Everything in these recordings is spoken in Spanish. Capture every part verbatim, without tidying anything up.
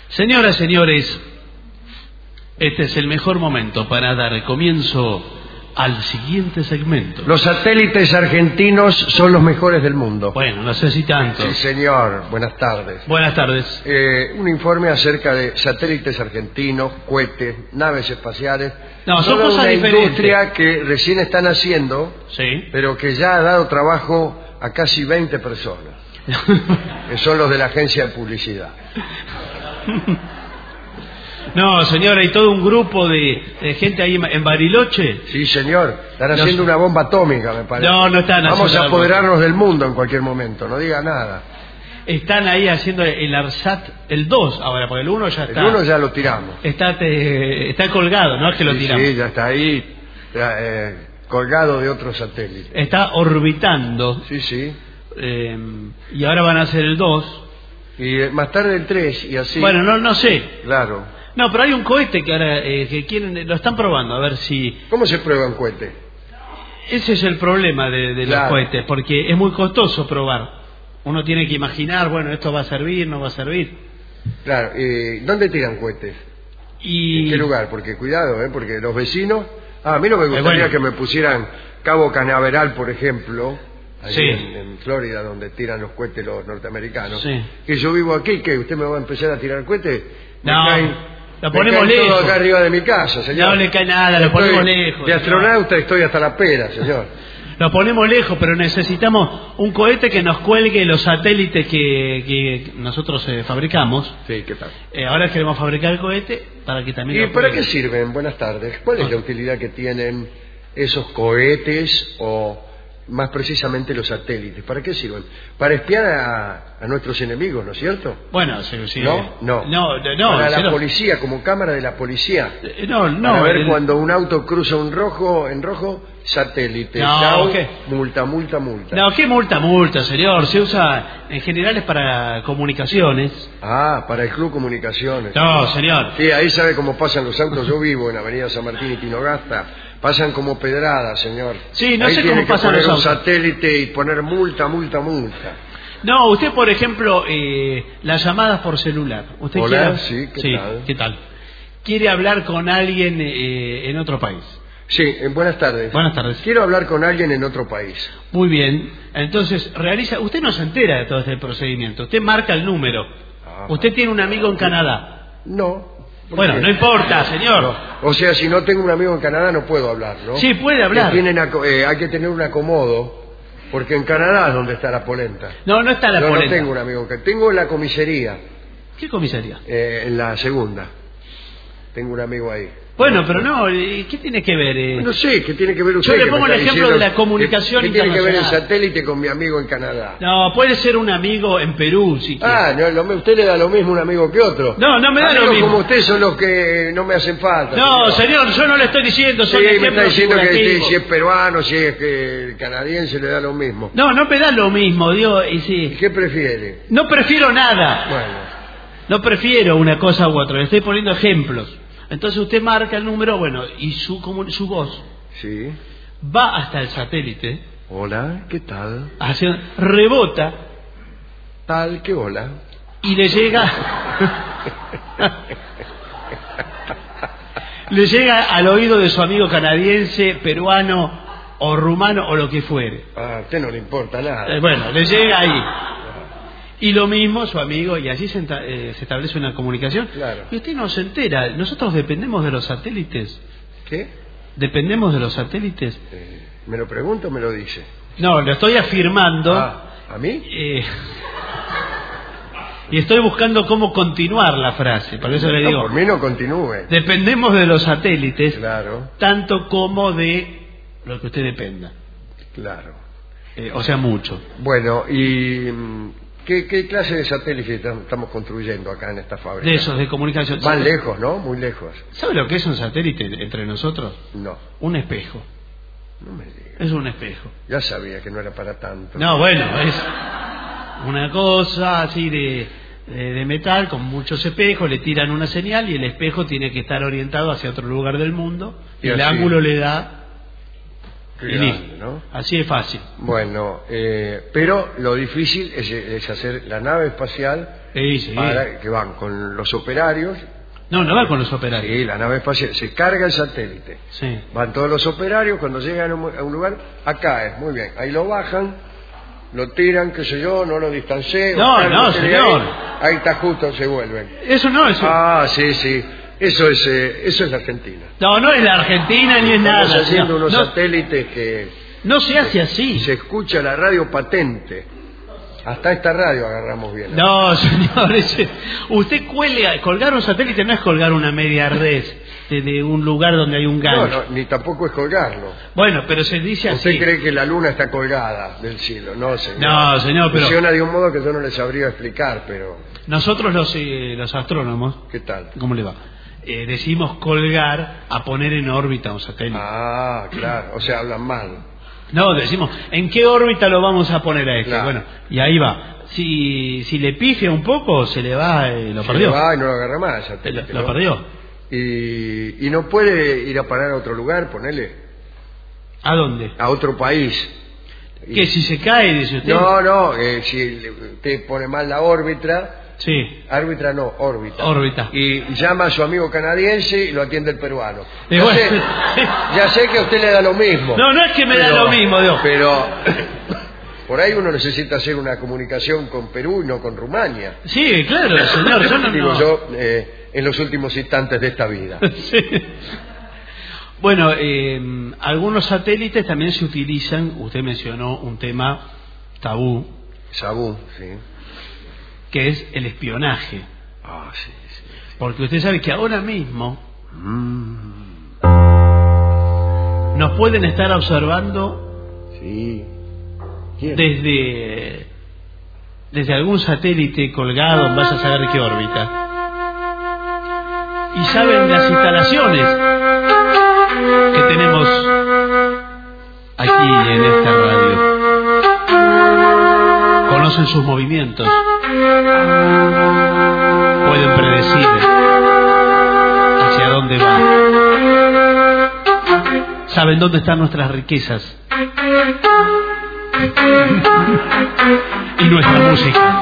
Señoras, señores, este es el mejor momento para dar comienzo al siguiente segmento. Los satélites argentinos son los mejores del mundo. Bueno, no sé si tanto. Sí, señor. Buenas tardes. Buenas tardes. Eh, un informe acerca de satélites argentinos, cohetes, naves espaciales. No, son Toda cosas una diferentes. industria que recién están haciendo, Sí. pero que ya ha dado trabajo a casi veinte personas. Que son los de la agencia de publicidad. No, señora, hay todo un grupo de, de gente ahí en Bariloche. Sí, señor. Están No, haciendo una bomba atómica, me parece. No, no están Vamos haciendo a la apoderarnos del mundo en cualquier momento. No diga nada. Están ahí haciendo el ARSAT, el dos ahora, porque el uno ya está. El uno ya lo tiramos. Está, te- está colgado, no es que lo Sí, tiramos. sí, ya está ahí, ya, eh, colgado de otro satélite. Está orbitando. Sí, sí. eh, y ahora van a hacer el dos. Y eh, más tarde el tres y así. Bueno, no, no sé. Claro. No, pero hay un cohete que ahora eh, que quieren, lo están probando, a ver si... ¿Cómo se prueba un cohete? Ese es el problema de, de Claro. los cohetes, porque es muy costoso probar. Uno tiene que imaginar, bueno, esto va a servir, no va a servir. Claro. Eh, ¿Dónde tiran cohetes? Y... ¿En qué lugar? Porque cuidado, ¿eh? Porque los vecinos... Ah, a mí no me gustaría bueno. que me pusieran Cabo Canaveral, por ejemplo, allí Sí. en, en Florida, donde tiran los cohetes los norteamericanos. Sí. Que yo vivo aquí, ¿qué? ¿Usted me va a empezar a tirar cohetes? Me No, caen- lo me ponemos caen todo lejos. acá arriba de mi casa, señor. No le cae nada, lo Estoy- ponemos lejos. De astronauta estoy hasta la pera, señor. Lo ponemos lejos, pero necesitamos un cohete que nos cuelgue los satélites que, que nosotros eh, fabricamos. Sí, ¿qué tal? Eh, ahora queremos fabricar el cohete para que también... ¿Y lo para cuelgue. qué sirven? Buenas tardes. ¿Cuál es Ah. la utilidad que tienen esos cohetes o más precisamente los satélites? ¿Para qué sirven? Para espiar a, a nuestros enemigos, ¿no es cierto? Bueno, sí, sí. ¿No? No. No, no, no, Para la cero. policía, como cámara de la policía. Eh, No, no. Para ver el- cuando un auto cruza un rojo, en rojo, satélite. No, Chau, ¿qué? multa, multa, multa. No, qué multa, multa, señor. Se usa en general es para comunicaciones. Ah, para el Club Comunicaciones. No, señor. Sí, ahí sabe cómo pasan los autos. Yo vivo en Avenida San Martín y Tinogasta. Pasan como pedradas, señor. Sí, no ahí sé tiene cómo que pasan poner los un autos. satélite y poner multa, multa, multa. No, usted, por ejemplo, eh, las llamadas por celular. ¿Usted Hola, quiere... sí, ¿qué tal? ¿qué tal? Quiere hablar con alguien eh, en otro país. Sí, eh, buenas tardes. Buenas tardes. Quiero hablar con alguien en otro país. Muy bien. Entonces, realiza... Usted no se entera de todo este procedimiento. Usted marca el número. Ajá. Usted tiene un amigo en Canadá. No. ¿por Bueno, qué? no importa, señor. No. O sea, si no tengo un amigo en Canadá no puedo hablar, ¿no? Sí, puede hablar. Que tienen aco- eh, hay que tener un acomodo, porque en Canadá es donde está la polenta. No, no está la Yo polenta. no tengo un amigo en Canadá. Tengo en la comisaría, ¿Qué comisaría? eh, en la segunda. Tengo un amigo ahí. Bueno, pero no, eh, ¿qué tiene que ver? eh? No sé, ¿qué tiene que ver usted? Yo le que me pongo el está ejemplo diciendo de la comunicación ¿Qué, qué tiene que ver el internacional? satélite con mi amigo en Canadá? No, puede ser un amigo en Perú, si quiere. Ah, no, lo- usted le da lo mismo a un amigo que otro. No, no me da lo Amigos mismo. como usted son los que no me hacen falta. No, señor, yo no le estoy diciendo, Sí, son me está ejemplos diciendo que figurativos. si es peruano, si es que canadiense, le da lo mismo. No, no me da lo mismo, digo, y ¿Y sí. qué prefiere? No prefiero nada. Bueno, No prefiero una cosa u otra, le estoy poniendo ejemplos. Entonces usted marca el número, bueno, y su, comu- su voz sí. va hasta el satélite, Hola, ¿qué tal? hace, rebota Tal, ¿qué hola? y le llega le llega al oído de su amigo canadiense, peruano o rumano o lo que fuere. Ah, a usted no le importa nada. Eh, bueno, le llega ahí. Y lo mismo su amigo, y así se, enta- eh, se establece una comunicación. Claro. Y usted no se entera, nosotros dependemos de los satélites. ¿Qué? ¿Dependemos de los satélites? Eh, ¿Me lo pregunto o me lo dice? No, lo estoy afirmando. Ah, ¿a mí? eh, y estoy buscando cómo continuar la frase, por eso le No, digo. por mí no continúe. Dependemos de los satélites, Claro, tanto como de lo que usted dependa. claro. Eh, o sea, mucho. Bueno, ¿y mm, qué, qué clase de satélite tam- estamos construyendo acá en esta fábrica? De esos, de comunicación. Más lejos, ¿no? Muy lejos. ¿Sabe lo que es un satélite entre nosotros? No, Un espejo. no me diga. Es un espejo. Ya sabía que no era para tanto. No, bueno, es una cosa así de, de, de metal con muchos espejos, le tiran una señal y el espejo tiene que estar orientado hacia otro lugar del mundo y, Y el así. ángulo le da Qué y grande, listo. ¿no? Así es fácil. Bueno, eh, pero lo difícil es, es hacer la nave espacial Sí, sí. para que van con los operarios. No, no va con los operarios. Sí, la nave espacial, se carga el satélite. Sí. Van todos los operarios, cuando llegan a un, a un lugar, acá es, muy bien. Ahí lo bajan, lo tiran, qué sé yo, no lo distancié. No, o, no, señor. Ahí, ahí está justo, se vuelven. Eso no es... Ah, sí, sí. Eso es, eh, eso es la Argentina. No, no es la Argentina ni es nada. Estamos haciendo señor. unos no, satélites que... no se hace así. Se escucha la radio patente. Hasta esta radio agarramos bien. No, señor, ese- usted cuelga, colgar un satélite no es colgar una media red de, de un lugar donde hay un No, gancho. no, ni tampoco es colgarlo. Bueno, pero se dice ¿Usted así. cree que la luna está colgada del cielo? No, señor. No, señor, pero Funciona de un modo que yo no le sabría explicar, pero... nosotros los, eh, los astrónomos, ¿Qué tal? ¿cómo le va? Eh, decimos colgar a poner en órbita un satélite. Ah, claro. O sea, hablan mal. No, decimos, ¿en qué órbita lo vamos a poner a este? Claro. Bueno, y ahí va. Si, si le pifia un poco, se le va, eh, lo Se perdió. va y no lo agarra más el Lo, satélite, lo ¿no? perdió. Y, y no puede ir a parar a otro lugar, ponele, ¿A dónde? a otro país. Y- Que si se cae, dice usted. No, no, eh, si le- usted pone mal la órbita, Sí, árbitra no, órbita. órbita. Y llama a su amigo canadiense y lo atiende el peruano. Y Ya, bueno. sé, ya sé que a usted le da lo mismo. No, no es que me da lo mismo, Dios. Pero por ahí uno necesita hacer una comunicación con Perú y no con Rumania. Sí, claro, señor. Yo no, Digo no. yo, eh, en los últimos instantes de esta vida. Sí. Bueno, eh, algunos satélites también se utilizan, usted mencionó un tema tabú, Sabú, sí. que es el espionaje. Ah, sí, sí. Porque usted sabe que ahora mismo Mm, nos pueden estar observando sí. ¿Quién? desde, desde algún satélite colgado, en vaya a saber qué órbita. Y saben las instalaciones que tenemos aquí en esta radio. Conocen sus movimientos. Pueden predecir hacia dónde va. Saben dónde están nuestras riquezas. Y nuestra música.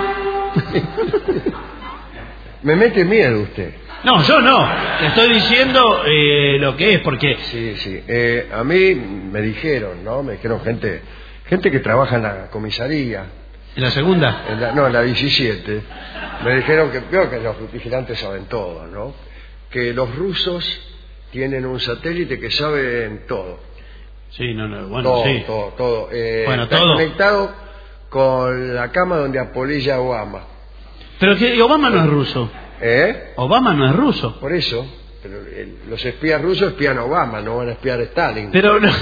Me mete miedo usted. No, yo no. Te estoy diciendo eh, lo que es, porque... Sí, sí. Eh, a mí me dijeron, ¿no? Me dijeron gente gente que trabaja en la comisaría, ¿En la segunda? en la, no, en la diecisiete. Me dijeron que, veo que los vigilantes saben todo, ¿no? Que los rusos tienen un satélite que sabe todo. Sí, no, no, bueno, todo, sí. todo, todo. Eh, Bueno, está todo. conectado con la cama donde apolilla Obama. Pero que Obama no es ruso. ¿Eh? Obama no es ruso. Por eso. Pero eh, los espías rusos espían a Obama, no van a espiar a Stalin. Pero no.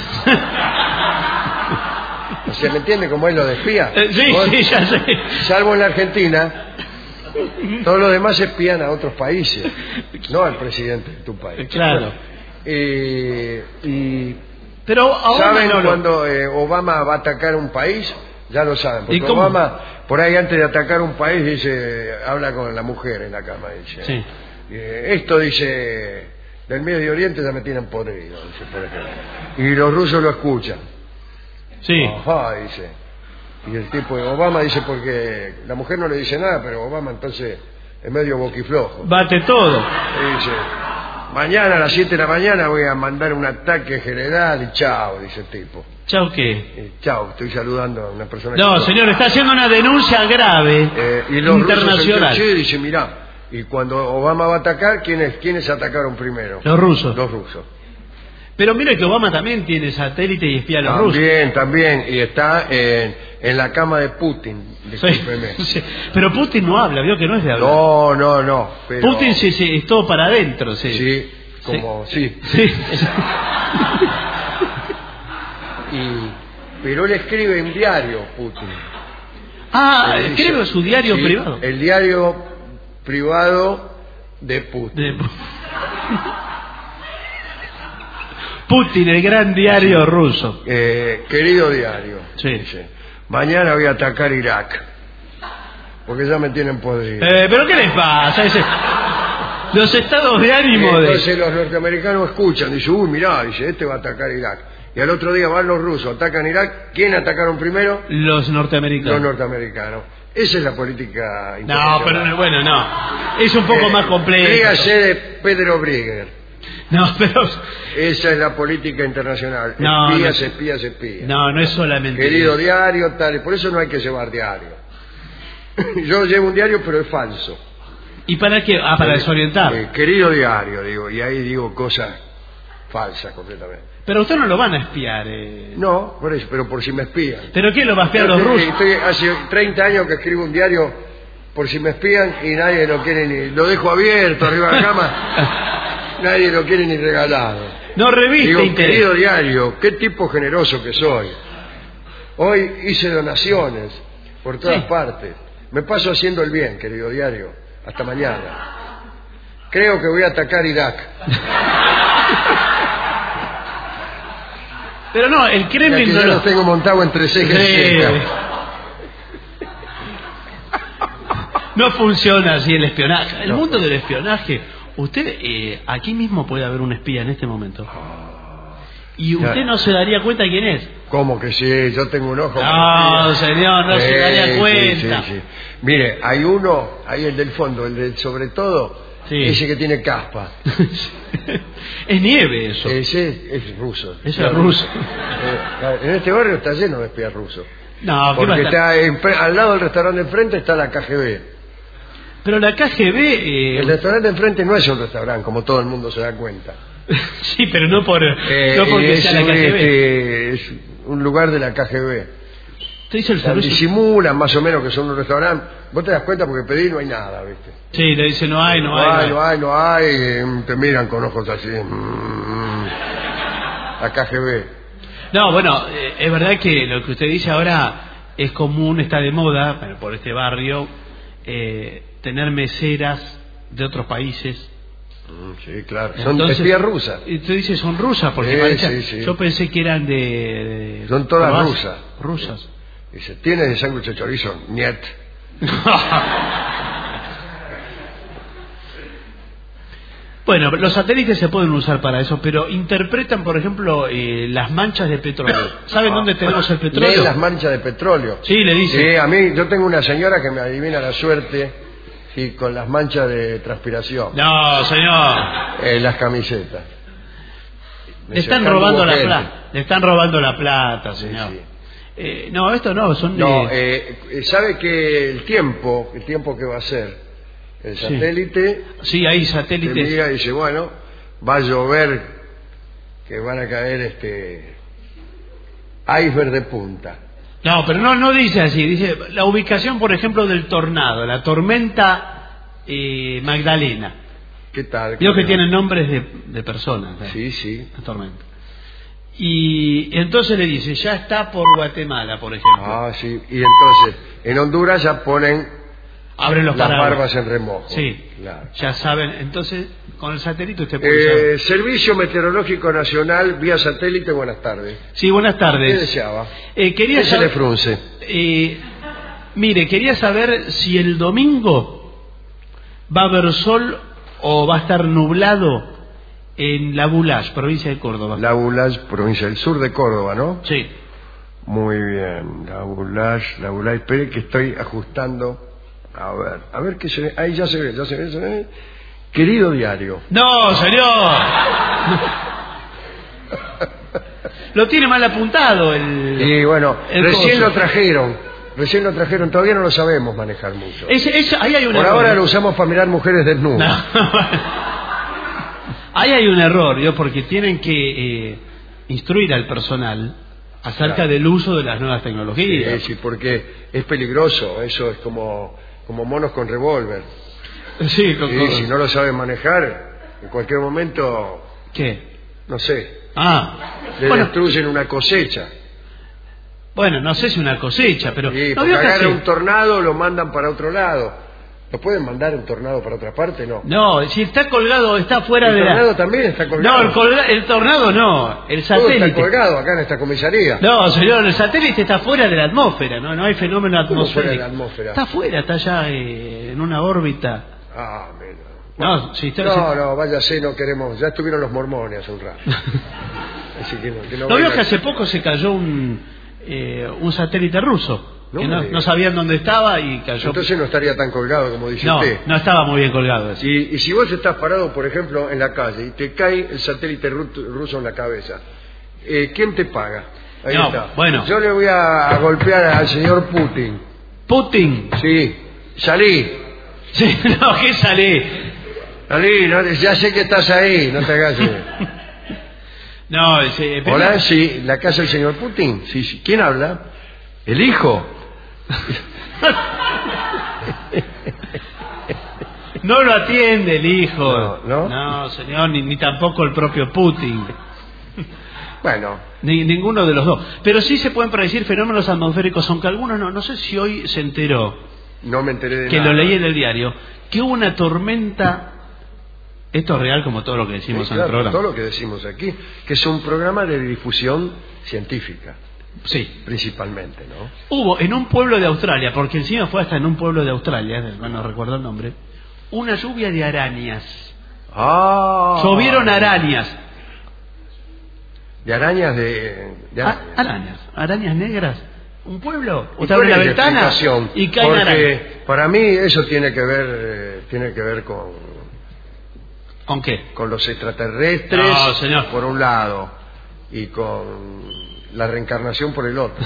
O sea, ¿me entiende cómo es lo de espía? Eh, sí, Vos- sí, ya sé. Salvo en la Argentina, todos los demás espían a otros países, no al presidente de tu país. Claro. Eh, y Pero Obama saben no lo- cuando eh, Obama va a atacar un país, ya lo saben. ¿Y Porque cómo? Obama, por ahí antes de atacar un país, dice, habla con la mujer en la cama, dice. Sí. Eh, esto dice, del Medio Oriente ya me tienen podrido, dice, por ejemplo. Y los rusos lo escuchan. Sí. Ajá, dice. Y el tipo de Obama dice porque la mujer no le dice nada, pero Obama entonces es medio boquiflojo. Bate todo. Y dice, mañana a las siete de la mañana voy a mandar un ataque general y chao, dice el tipo. ¿Chao qué? Y chao, estoy saludando a una persona No, que... señor, está haciendo una denuncia grave Eh, y los internacional. rusos en dice, mirá, y cuando Obama va a atacar, ¿quiénes, ¿quiénes atacaron primero? Los rusos. Los rusos. Pero mire que Obama también tiene satélite y espía a los rusos. También, también, y está en, en la cama de Putin, Sí, discúlpeme. sí. Pero Putin no habla, vio que no es de hablar. No, no, no. Pero... Putin sí, sí, es todo para adentro, sí. Sí, como, sí. Sí. Y, pero él escribe un diario, Putin. Ah, Él escribe dice- su diario sí, privado. El diario privado de Putin. De- Putin, el gran diario ruso. Eh, querido diario, Sí. dice, mañana voy a atacar Irak. Porque ya me tienen podrido. Eh, ¿Pero qué les pasa? Ese- Los estados de Y ánimo de... entonces los norteamericanos escuchan, dicen, uy, mirá, dice, este va a atacar Irak. Y al otro día van los rusos, atacan Irak. ¿Quién atacaron primero? Los norteamericanos. Los norteamericanos. Esa es la política No, internacional. pero bueno, no. Es un poco Eh, más complejo. Dígase de Pedro Brigger. No, pero... Esa es la política internacional. No, espías, no, espías, espías. No, no es solamente... Querido diario, tal. Por eso no hay que llevar diario. Yo llevo un diario, pero es falso. ¿Y para qué? Ah, para desorientar. Eh, querido diario, digo. Y ahí digo cosas falsas completamente. Pero usted no lo van a espiar. Eh. No, por eso, pero por si me espían. ¿Pero qué lo va a espiar Yo los estoy- rusos? estoy- hace treinta años que escribo un diario por si me espían y nadie lo quiere ni... Lo dejo abierto arriba de la cama. Nadie lo quiere ni regalado. No reviste Digo, interés. querido diario, qué tipo generoso que soy. Hoy hice donaciones por todas Sí. partes. Me paso haciendo el bien, querido diario. Hasta mañana. Creo que voy a atacar Irak. Pero no, el Ya Kremlin que no ya lo... los tengo montado entre ceja y Sí. ceja. No funciona así el espionaje. El No. mundo del espionaje. Usted, eh, aquí mismo puede haber un espía en este momento. Y usted Ya. no se daría cuenta quién es. ¿Cómo que sí? Yo tengo un ojo. No, señor, no se Sí, daría sí, cuenta. sí, sí. Mire, hay uno, ahí el del fondo, el del sobre todo, Sí. ese que tiene caspa. Es nieve eso. Ese es ruso. Eso es ruso. Eh, en este barrio está lleno de espías rusos. No, ¿qué va a Porque estar? está en- al lado del restaurante de enfrente está la K G B. Pero la K G B... eh, El restaurante de enfrente no es un restaurante, como todo el mundo se da cuenta. sí, pero no por Eh, no porque es, sea la un, K G B. este, es un lugar de la K G B. Usted dice el O sea, servicio... disimulan más o menos que son un restaurante. Vos te das cuenta porque pedí no hay nada, ¿viste? Sí, le dice no hay, no, No hay. hay, no hay, no hay. eh, Te miran con ojos así. mm, La K G B. No, bueno, eh, es verdad que lo que usted dice ahora es común, está de moda, bueno, por este barrio, eh, tener meseras de otros países. Mm, Sí, claro. Son Entonces, espías rusas. Y usted dice son rusas, porque Sí, parece- sí, sí. yo pensé que eran de... de- Son todas Croacia. rusas. Rusas. Dice, ¿tienes de sándwich de chorizo? Niet. Bueno, los satélites se pueden usar para eso, pero interpretan, por ejemplo, eh, las manchas de petróleo. ¿Saben dónde tenemos el Lee petróleo? las manchas de petróleo. Sí, le dice. Sí, a mí, yo tengo una señora que me adivina la suerte sí, con las manchas de transpiración No, señor. en las camisetas. Me Le están dice, acá robando hubo la gente. plata. Le están robando la plata, señor. sí. Eh, no, esto no, son de... No, eh, eh, sabe que el tiempo, el tiempo que va a ser el Sí. satélite, Sí, hay se satélites. mira y dice, bueno, va a llover, que van a caer este iceberg de punta. No, pero no, no dice así. Dice la ubicación, por ejemplo, del tornado, la tormenta eh, Magdalena. ¿Qué tal? Digo que tienen nombres de, de personas. ¿eh? Sí, sí. La tormenta. Y entonces le dice, ya está por Guatemala, por ejemplo. Ah, sí. Y entonces, en Honduras ya ponen Abren los las paraguas. barbas en remojo. Sí, Claro. ya saben. Entonces, con el satélite usted puede saber. Eh, Servicio Meteorológico Nacional, vía satélite, buenas tardes. Sí, buenas ¿Qué tardes. deseaba? Eh, quería ¿Qué se le saber, frunce? eh, mire, quería saber si el domingo va a haber sol o va a estar nublado en La Bulash, provincia de Córdoba. La Bulash, provincia del sur de Córdoba, ¿no? Sí. Muy bien. La Bulash, la Bulash. Espere que estoy ajustando. A ver, a ver qué se ve. Ahí ya se ve, ya se ve, se ve. Querido diario. No, señor. Lo tiene mal apuntado el... Y bueno, el recién coso. lo trajeron. Recién lo trajeron. Todavía no lo sabemos manejar mucho. Ese- ese- ahí hay un Por error. ahora lo usamos para mirar mujeres desnudas. No. Ahí hay un error, yo, porque tienen que eh, instruir al personal acerca Claro. del uso de las nuevas tecnologías. Sí, sí, porque es peligroso. Eso es como, como monos con revólver. Sí, con- Sí, con- si no lo saben manejar, en cualquier momento, ¿Qué? no sé, Ah, le bueno, destruyen una cosecha. bueno, no sé si una cosecha, pero... Sí, ¿no porque vio que agarra hace- un tornado, lo mandan para otro lado. ¿Lo pueden mandar un tornado para otra parte? No. No, si está colgado, está fuera El de tornado la... también está colgado. No, el, colga- el tornado no, el Todo satélite. está colgado acá en esta comisaría. No, señor, el satélite está fuera de la atmósfera, no, no hay fenómeno ¿Cómo atmosférico. fuera de la atmósfera? Está fuera, está ya eh, en una órbita. Ah, mira. No, si usted No, no, váyase, no queremos. Ya estuvieron los mormones hace un rato. Así que no, que no ¿No vio venga- que hace poco se cayó un, eh, un satélite ruso? No que me no, diga. no sabían dónde estaba y cayó. Entonces no estaría tan colgado como dice no, usted. no estaba muy bien colgado eso. Y, y si vos estás parado, por ejemplo, en la calle y te cae el satélite ru- ruso en la cabeza, eh, ¿quién te paga? Ahí No, está. bueno. Yo le voy a, a golpear al señor Putin. Putin. Sí, salí. Sí, no, ¿qué sale? Salí, no, ya sé que estás ahí, no te hagas. eh. No, ese, pero- Hola, sí, la casa del señor Putin. Sí, sí. ¿Quién habla? El hijo. no lo atiende el hijo. No, ¿no? No, señor, ni, ni tampoco el propio Putin. Bueno, Ni, ninguno de los dos. Pero sí se pueden predecir fenómenos atmosféricos, aunque algunos no. No sé si hoy se enteró, no me enteré de que nada. lo leí en el diario, que hubo una tormenta. Esto es real como todo lo que decimos Sí, en el claro, programa. todo lo que decimos aquí, que es un programa de difusión científica, Sí. principalmente, ¿no? Hubo en un pueblo de Australia, porque encima fue hasta en un pueblo de Australia, no recuerdo el nombre, una lluvia de arañas. Ah, Llovieron arañas. de arañas de, de Ah, arañas, arañas negras. Un pueblo, ¿Y usted cuál abre la es ventana explicación? y caen arañas. Porque para mí eso tiene que ver, eh, tiene que ver con, ¿Con qué? con los extraterrestres, No, señor. por un lado, y con la reencarnación por el otro.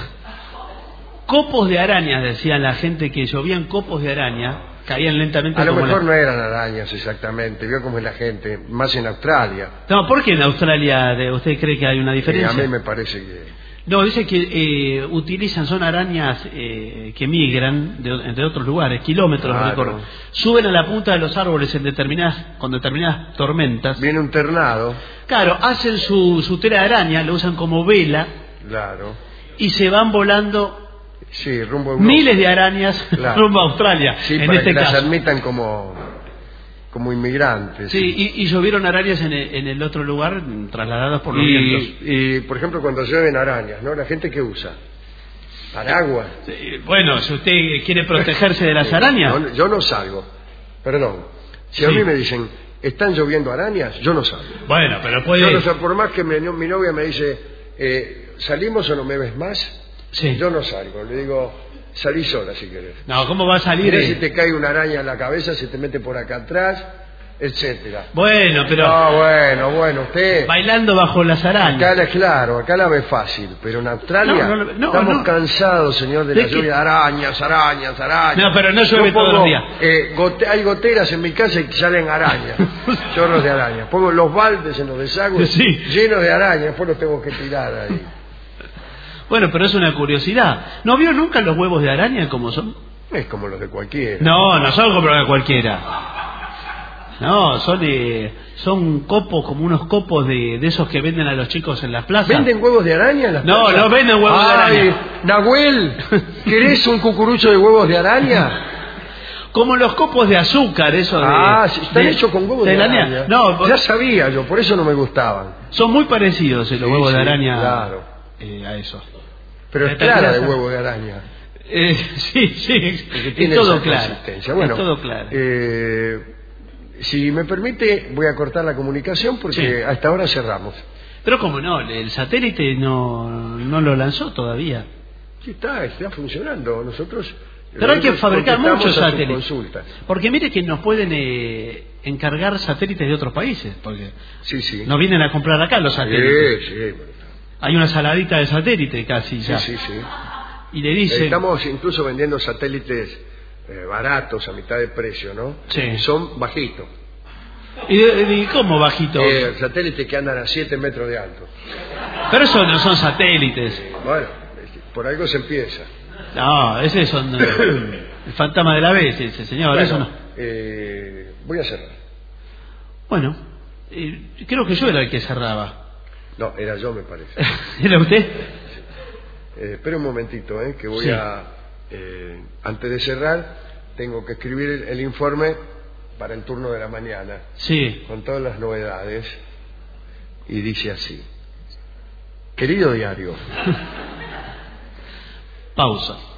Copos de arañas, decían la gente, que llovían copos de araña, caían lentamente. A lo como mejor la- no eran arañas exactamente, vio cómo es la gente, más en Australia. No, ¿por qué en Australia de- usted cree que hay una Y a diferencia? mí me parece que... No, dice que eh, utilizan, son arañas eh, que migran de, de otros lugares, kilómetros Claro. recorren. Suben a la punta de los árboles en determinadas, con determinadas tormentas. Viene un ternado, Claro, hacen su, su tela de araña, lo usan como vela claro, y se van volando sí, rumbo a Europa. miles de arañas Claro. rumbo a Australia, Sí, en para este que las caso. admitan como, como inmigrantes. Sí, y, y llovieron arañas en el, en el otro lugar, trasladadas por los vientos. Y, y, por ejemplo, cuando llueven arañas, ¿no? La gente que usa paraguas. Sí, bueno, si usted quiere protegerse de las arañas, Yo, yo no salgo, perdón. Si a Sí. mí me dicen, están lloviendo arañas, yo no salgo. bueno, pero puede... Yo no salgo, por más que mi, mi novia me dice, eh, ¿salimos o no me ves más? Sí. Yo no salgo, le digo, salí sola si querés. No, ¿cómo va a salir? Mirá eh? si te cae una araña en la cabeza, se te mete por acá atrás, etcétera. Bueno, pero No, bueno, bueno, usted... bailando bajo las arañas. Acá la, claro, acá la ve fácil, pero en Australia No, no, no, estamos no. cansados, señor, de, ¿De la qué? lluvia, arañas, arañas, arañas. No, pero no llueve Yo pongo, todos los días. eh, gote- hay goteras en mi casa y salen arañas, chorros de arañas. Pongo los baldes en los desagües Sí. llenos de arañas, después los tengo que tirar ahí. Bueno, pero es una curiosidad. ¿No vio nunca los huevos de araña como son? Es como los de cualquiera. No, no son como los de cualquiera. No, son eh, son copos, como unos copos de, de esos que venden a los chicos en las plazas. ¿Venden huevos de araña en las No, plazas? no venden huevos de Ay, araña. Nahuel, ¿querés un cucurucho de huevos de araña? Como los copos de azúcar, eso de... Ah, sí, están de- hechos con huevos de, la araña. araña. No, ya sabía yo, por eso no me gustaban. son muy parecidos eh, los Sí, huevos de sí, araña claro. eh, a eso. Pero es Esta clara de clase- huevo de araña. Eh, sí, sí, Porque es tiene todo esa claro. consistencia. Bueno, es todo claro. eh, si me permite, voy a cortar la comunicación porque Sí. hasta ahora cerramos. Pero como no, el satélite no, no lo lanzó todavía. Sí, está, está funcionando. Nosotros. Pero hay que nosotros fabricar contestamos muchos a sus satélites. consultas. Porque mire que nos pueden eh, encargar satélites de otros países, porque Sí, sí. nos vienen a comprar acá los satélites. Sí, sí. Hay una saladita de satélite casi Sí, ya. sí, sí. Y le dicen... Estamos incluso vendiendo satélites eh, baratos a mitad de precio, ¿no? Sí. Y son bajitos. ¿Y, de- y cómo bajito? Eh, satélites que andan a siete metros de alto. Pero eso no son satélites. Bueno, por algo se empieza. No, ese son... eh, el fantasma de la vez, ese señor, Bueno, eso no. eh, voy a cerrar. Bueno, eh, creo que yo era el que cerraba. No, era yo, me parece. ¿Era usted? Eh, espera un momentito, eh, que voy Sí. a... eh, antes de cerrar, tengo que escribir el, el informe para el turno de la mañana, Sí. con todas las novedades, y dice así. Querido diario, Pausa.